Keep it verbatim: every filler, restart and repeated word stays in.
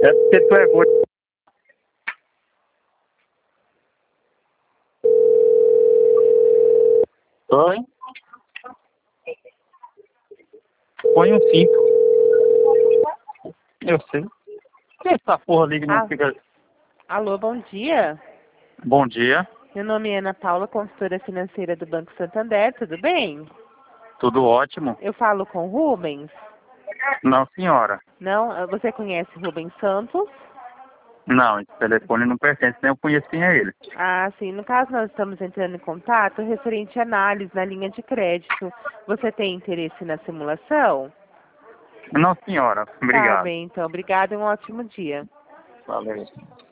É porque tu é gordo. Oi? Põe um cinto. Eu sei. Que essa porra ali que não Ah, fica... alô, bom dia. Bom dia. Meu nome é Ana Paula, consultora financeira do Banco Santander, tudo bem? Tudo ótimo? Eu falo com Rubens? Não, senhora. Não? Ah, Você conhece Rubens Santos? Não, esse telefone não pertence, nem eu conhecia ele. Ah, sim. No caso, nós estamos entrando em contato referente à análise na linha de crédito. Você tem interesse na simulação? Não, senhora. Tá Obrigado. bem, então. Obrigada e um ótimo dia. Valeu.